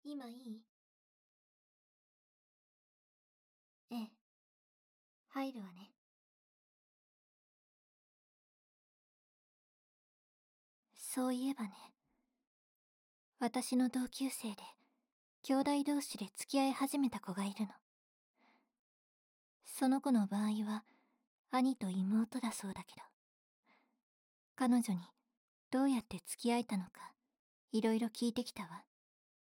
今いい？ええ、入るわね。そういえばね、私の同級生で、兄弟同士で付き合い始めた子がいるの。その子の場合は、兄と妹だそうだけど、彼女にどうやって付き合えたのか、いろいろ聞いてきたわ。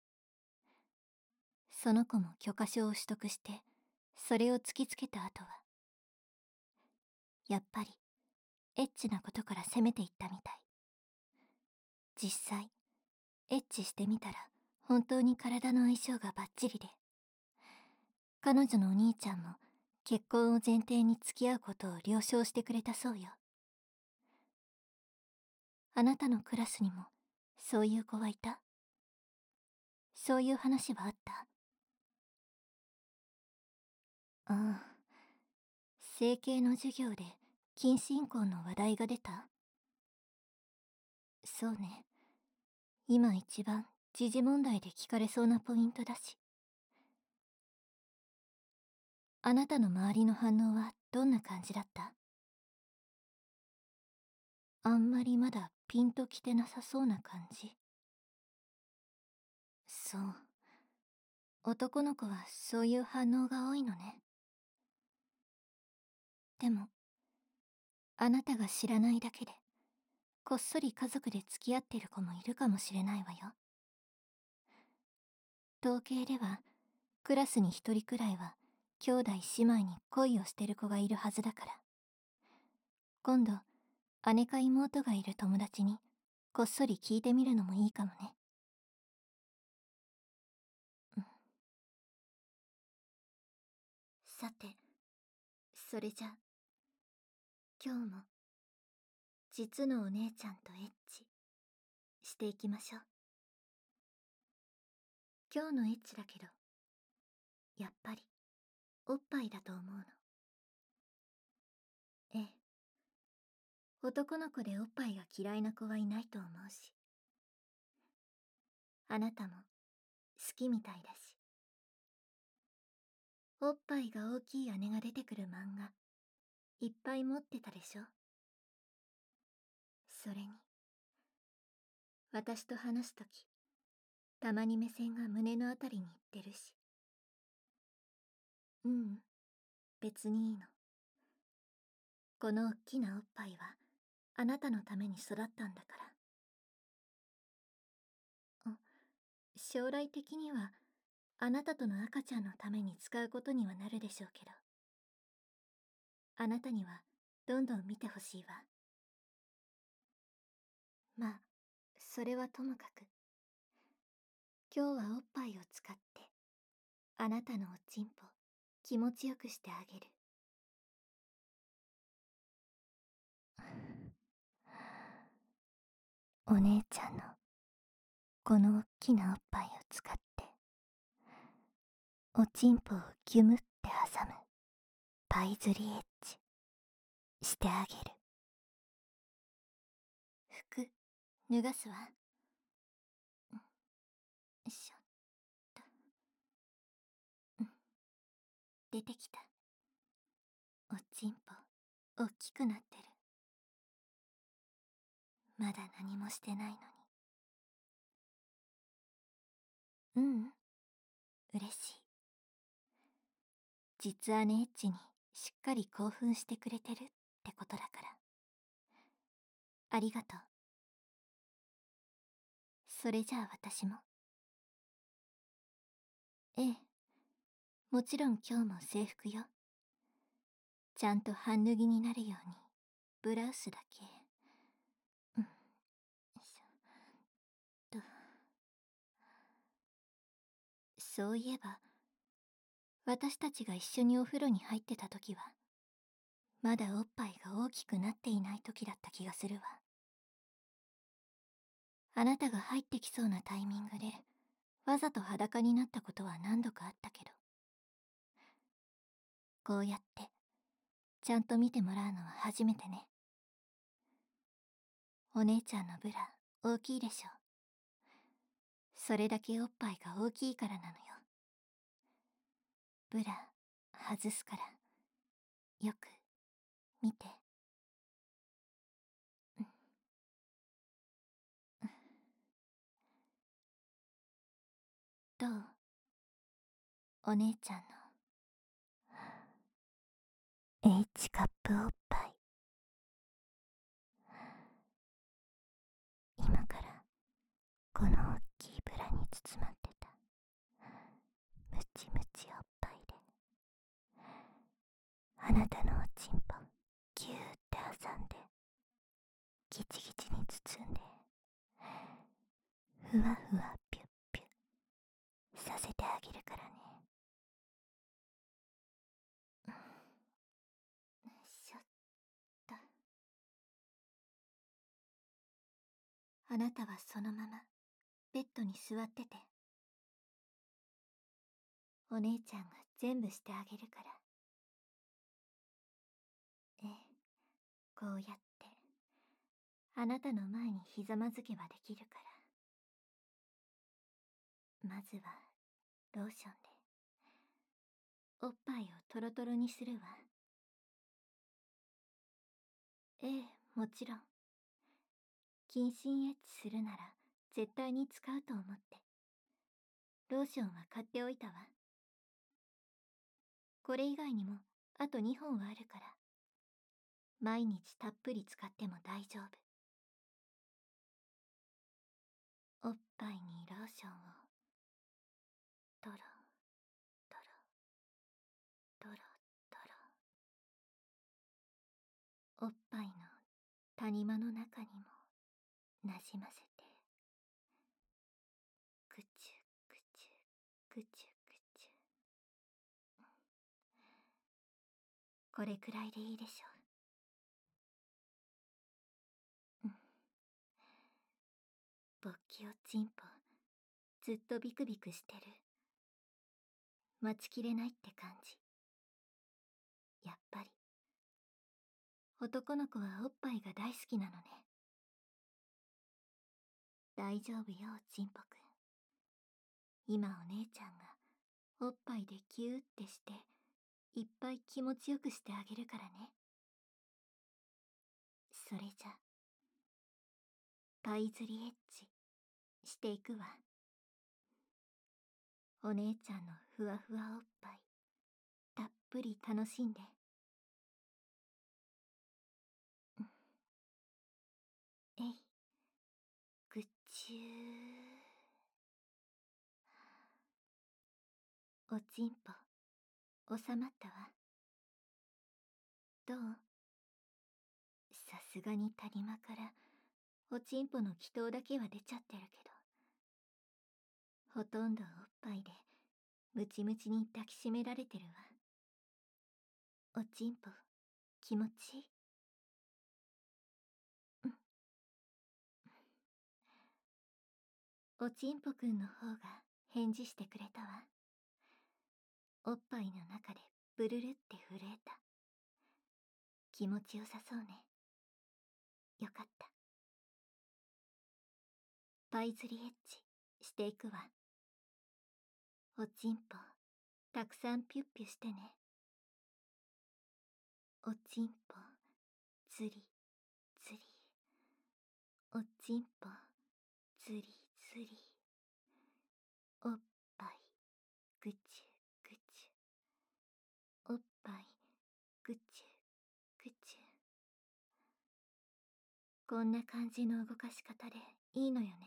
その子も許可証を取得して、それを突きつけた後は、やっぱり、エッチなことから攻めていったみたい。実際、エッチしてみたら、本当に体の相性がバッチリで、彼女のお兄ちゃんも結婚を前提に付き合うことを了承してくれたそうよ。あなたのクラスにもそういう子はいた？そういう話はあった？ああ、整形の授業で近親交の話題が出た？そうね。今一番時事問題で聞かれそうなポイントだし。あなたの周りの反応はどんな感じだった？あんまりまだピンときてなさそうな感じ。そう。男の子はそういう反応が多いのね。でも、あなたが知らないだけで、こっそり家族で付き合ってる子もいるかもしれないわよ。統計では、クラスに一人くらいは、兄弟姉妹に恋をしてる子がいるはずだから。今度、姉か妹がいる友達に、こっそり聞いてみるのもいいかもね。うん。さて、それじゃ、今日も、実のお姉ちゃんとエッチ、していきましょう。今日のエッチだけど、やっぱり、おっぱいだと思うの。ええ。男の子でおっぱいが嫌いな子はいないと思うし。あなたも、好きみたいだし。おっぱいが大きい姉が出てくる漫画、いっぱい持ってたでしょ。それに、私と話すとき、たまに目線が胸のあたりに行ってるし。うん、別にいいの。このおっきなおっぱいは、あなたのために育ったんだから。将来的には、あなたとの赤ちゃんのために使うことにはなるでしょうけど。あなたには、どんどん見てほしいわ。まあ、それはともかく。今日はおっぱいを使って、あなたのおちんぽ、気持ちよくしてあげる。お姉ちゃんの、このおっきなおっぱいを使って、おちんぽをギュムって挟む、パイズリエッジ、してあげる。服、脱がすわ。よいしょっと。うん、出てきた。おちんぽ、おっきくなってる。まだ何もしてないのに。ううん、嬉しい。実はねエッチにしっかり興奮してくれてるってことだから。ありがとう。それじゃあ私も。ええ、もちろん今日も制服よ。ちゃんと半脱ぎになるように、ブラウスだけ。うん。よいしょっと。そういえば、私たちが一緒にお風呂に入ってた時は、まだおっぱいが大きくなっていない時だった気がするわ。あなたが入ってきそうなタイミングで、わざと裸になったことは何度かあったけど、こうやって、ちゃんと見てもらうのは初めてね。お姉ちゃんのブラ、大きいでしょ。 それだけおっぱいが大きいからなのよ。ブラ外すからよく見て。どう？お姉ちゃんの H カップおっぱい。今からこの大きいブラに包まってたムチムチおっぱいであなたのおちんぽギューって挟んでギチギチに包んでふわふわピュッピュッさせてあげるからね。しょっと。あなたはそのままベッドに座ってて。お姉ちゃんが全部してあげるから。ええ、こうやってあなたの前にひざまずけばできるから。まずはローションでおっぱいをトロトロにするわ。ええ、もちろん。近親エッチするなら絶対に使うと思ってローションは買っておいたわ。これ以外にもあと2本はあるから毎日たっぷり使っても大丈夫。おっぱいにローションをトロトロトロトロ。おっぱいの谷間の中にもなじませてぐちゅぐちゅぐちゅぐちゅ。これくらいでいいでしょう。勃起おちんぽずっとビクビクしてる。待ちきれないって感じ。やっぱり男の子はおっぱいが大好きなのね。大丈夫よおちんぽくん。今お姉ちゃんがおっぱいでキューってしていっぱい気持ちよくしてあげるからね。それじゃパイ釣りエッチしていくわ。お姉ちゃんのふわふわおっぱいたっぷり楽しんで。えい、ぐっちゅー。おちんぽ収まったわ。どう？さすがに谷間からおちんぽの気筒だけは出ちゃってるけどほとんどおっぱいでムチムチに抱きしめられてるわ。おちんぽ気持ちいい？おちんぽくんの方が返事してくれたわ。おっぱいの中でブルルって震えた。気持ちよさそうね。よかった。パイ釣りエッチしていくわ。おちんぽたくさんピュッピュしてね。おちんぽ釣り釣り。おちんぽ釣り釣り。おっぱいぐちゅぐちゅ。おっぱいぐちゅぐちゅ。こんな感じの動かし方でいいのよね。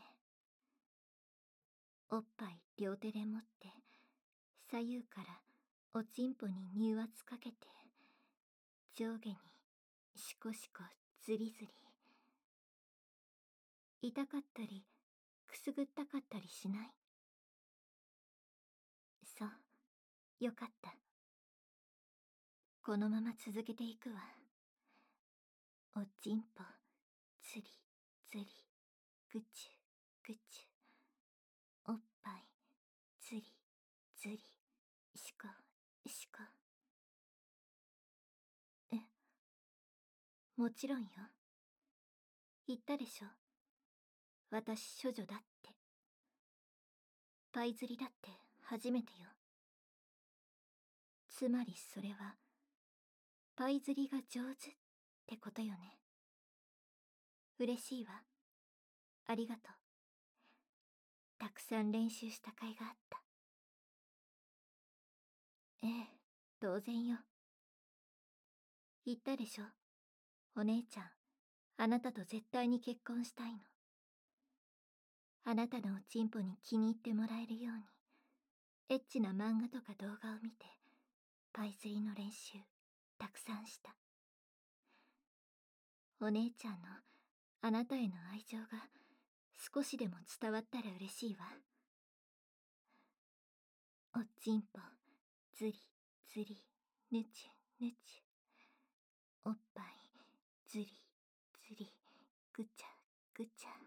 おっぱい両手で持って左右からおちんぽに乳圧かけて上下にシコシコズリズリ。痛かったりくすぐったかったりしない？そう、よかった。このまま続けていくわ。おちんぽつりつりぐちゅぐちゅ。おっぱいつりつりしこしこ。え、もちろんよ。言ったでしょ、私処女だって。 パイ釣りだって初めてよ。つまりそれはパイ釣りが上手ってことよね。嬉しいわ。ありがとう。たくさん練習した甲斐があった。ええ、当然よ。言ったでしょ。お姉ちゃん、あなたと絶対に結婚したいの。あなたのおちんぽに気に入ってもらえるように、エッチな漫画とか動画を見て、パイ釣りの練習、たくさんした。お姉ちゃんのあなたへの愛情が少しでも伝わったら嬉しいわ。おっちんぽ、ずり、ずり、ぬちゅ、ぬちゅ。おっぱい、ずり、ずり、ぐちゃ、ぐちゃ。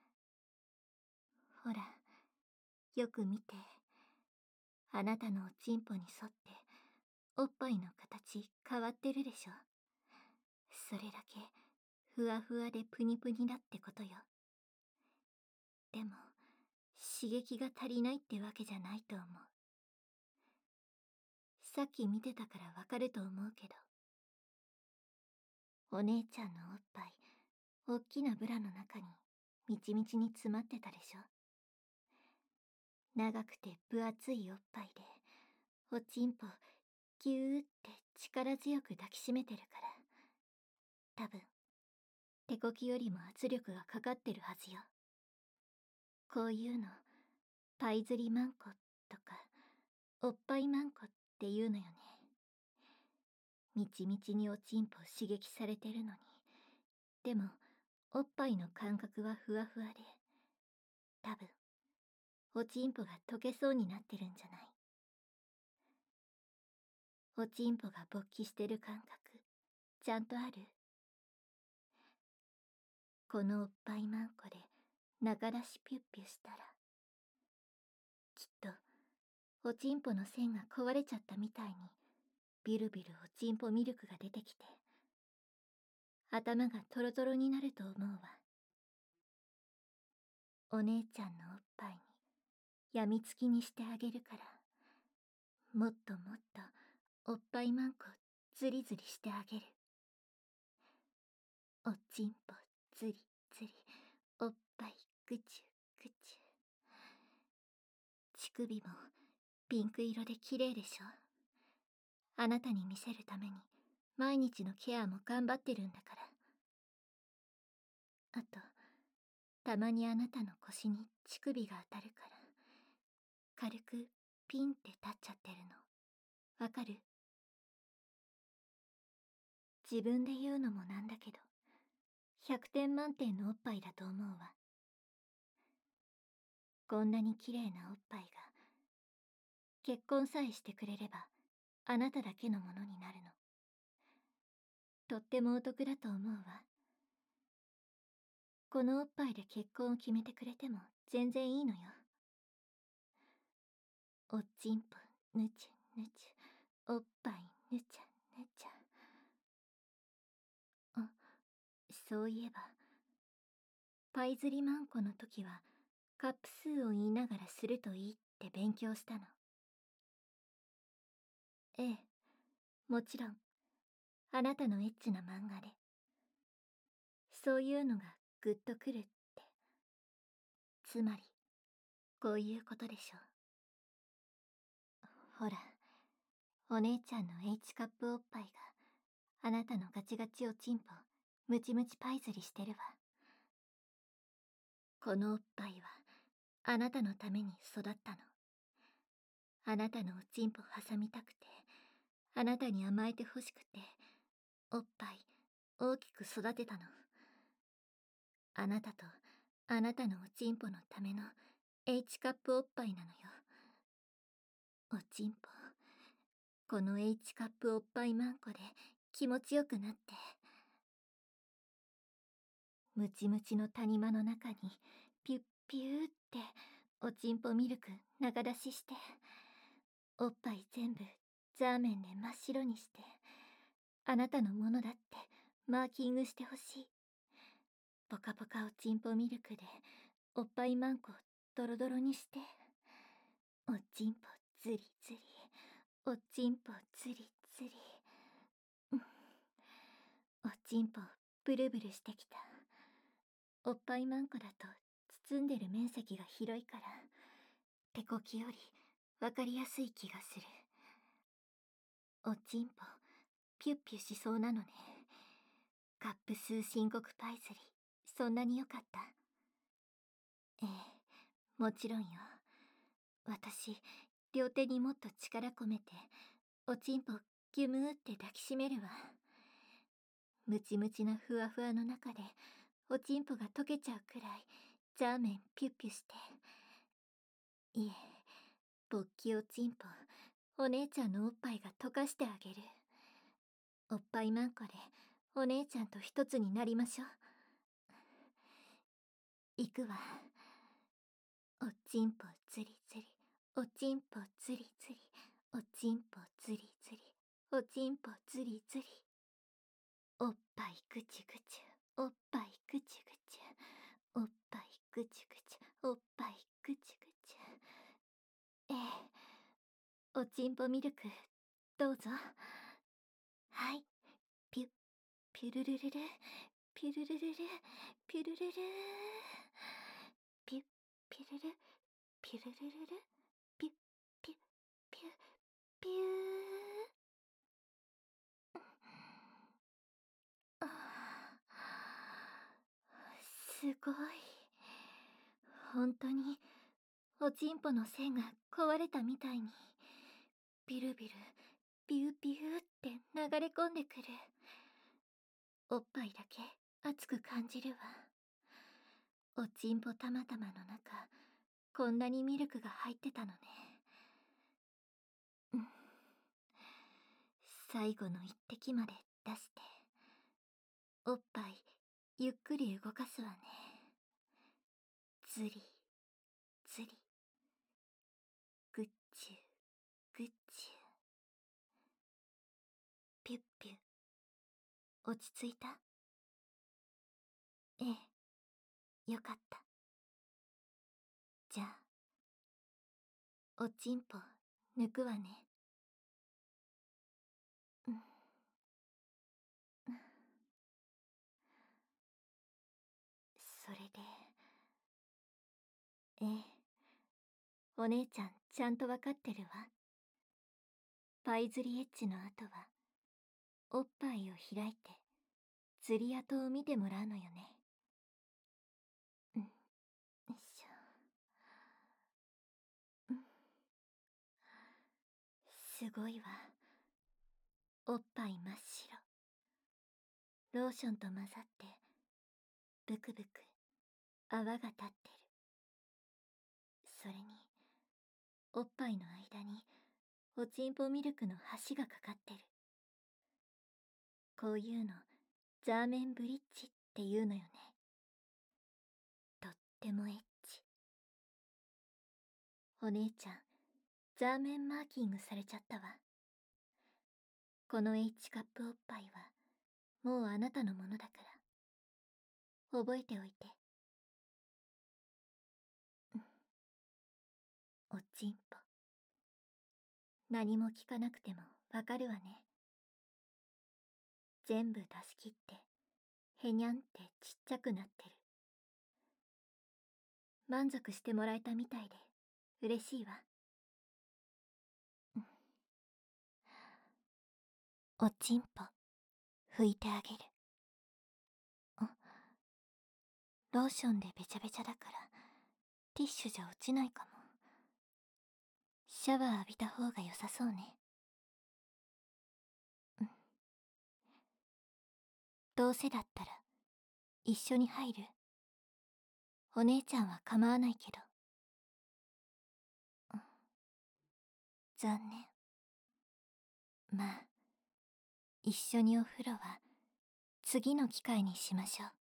ほら、よく見て。あなたのおちんぽに沿って、おっぱいの形変わってるでしょ。それだけ、ふわふわでプニプニだってことよ。でも、刺激が足りないってわけじゃないと思う。さっき見てたからわかると思うけど、お姉ちゃんのおっぱい、おっきなブラの中に、みちみちに詰まってたでしょ。長くて分厚いおっぱいで、おちんぽ、ぎゅーって力強く抱きしめてるから、多分、手こきよりも圧力がかかってるはずよ。こういうの、パイ釣りマンコとか、おっぱいマンコっていうのよね。みちみちにおちんぽ刺激されてるのに、でも、おっぱいの感覚はふわふわで、多分、おちんぽが溶けそうになってるんじゃない。おちんぽが勃起してる感覚、ちゃんとある？このおっぱいマンコで中出しピュッピュしたら、きっとおちんぽの線が壊れちゃったみたいにビルビルおちんぽミルクが出てきて、頭がトロトロになると思うわ。お姉ちゃんのおっぱいにやみつきにしてあげるから、もっともっとおっぱいマンコズリズリしてあげる。おちんぽズリズリ、おっぱいぐちゅぐちゅ。乳首もピンク色で綺麗でしょ。あなたに見せるために毎日のケアも頑張ってるんだから。あと、たまにあなたの腰に乳首が当たるから、軽くピンって立っちゃってるの。わかる？自分で言うのもなんだけど、100点満点のおっぱいだと思うわ。こんなに綺麗なおっぱいが、結婚さえしてくれれば、あなただけのものになるの。とってもお得だと思うわ。このおっぱいで結婚を決めてくれても全然いいのよ。おっちんぽぬちゅぬちゅ、おっぱいぬちゃぬちゃ。あ、そういえば、パイ釣りマンコの時はカップ数を言いながらするといいって勉強したの。ええ、もちろん、あなたのエッチな漫画で。そういうのがグッとくるって。つまり、こういうことでしょう。ほら、お姉ちゃんの H カップおっぱいが、あなたのガチガチおちんぽ、ムチムチパイ釣りしてるわ。このおっぱいは、あなたのために育ったの。あなたのおちんぽ挟みたくて、あなたに甘えてほしくて、おっぱい大きく育てたの。あなたとあなたのおちんぽのための H カップおっぱいなのよ。おちんぽ、この H カップおっぱいマンコで気持ちよくなって、ムチムチの谷間の中にピュッピューっておちんぽミルク長出しして、おっぱい全部ザーメンで真っ白にして、あなたのものだってマーキングしてほしい。ポカポカおちんぽミルクでおっぱいマンコドロドロにして、 おちんぽずりずり、おちんぽずりずり、おちんぽブルブルしてきた。おっぱいマンコだと包んでる面積が広いから手こきよりわかりやすい気がする。おちんぽピュッピュしそうなのね。カップ数申告パイズリそんなによかった？ええ、もちろんよ。私両手にもっと力込めておちんぽギュムーって抱きしめるわ。ムチムチなふわふわの中でおちんぽが溶けちゃうくらいザーメンピュッピュして。いえ、勃起おちんぽお姉ちゃんのおっぱいが溶かしてあげる。おっぱいマンコでお姉ちゃんと一つになりましょう。行くわ。おちんぽずりずり、おちんぽずりずり、おちんぽずりずり、おちんぽずりずり。おっぱいぐちぐち、おっぱいぐちぐち、おっぱいぐちぐち、おっぱいぐちぐち。ええ、おちんぽミルクどうぞ。はい、ピュッピュルルルル、ピュルルルル、ピュルルル、ピュッピュルル、ピュルルルル、ピュッピュッピュッピュー。あー、すごい。本当におちんぽの線が壊れたみたいにビルビルビュービューって流れ込んでくる。おっぱいだけ熱く感じるわ。おちんぽたまたまの中こんなにミルクが入ってたのね。うん、最後の一滴まで出しておっぱいゆっくり動かすわね。ずりずり、ぐっちゅぐっちゅ、ピュッピュ。落ち着いた？ええ、よかった。じゃあおちんぽ抜くわね。うん、それで、ええ、お姉ちゃんちゃんとわかってるわ。パイズリエッジの後はおっぱいを開いて釣り跡を見てもらうのよね。うん、よいしょ。うん、すごいわ。おっぱい真っ白。ローションと混ざってブクブク泡が立ってる。それにおっぱいの間におちんぽミルクの橋がかかってる。こういうのザーメンブリッジっていうのよね。とってもエッチ。お姉ちゃんザーメンマーキングされちゃったわ。この H カップおっぱいはもうあなたのものだから覚えておいて。おちんぽ何も聞かなくてもわかるわね。全部出し切ってへにゃんってちっちゃくなってる。満足してもらえたみたいで嬉しいわ。おちんぽ拭いてあげる。ローションでべちゃべちゃだからティッシュじゃ落ちないかも。シャワー浴びた方が良さそうね。うん、どうせだったら一緒に入る？お姉ちゃんは構わないけど。うん、残念。まあ一緒にお風呂は次の機会にしましょう。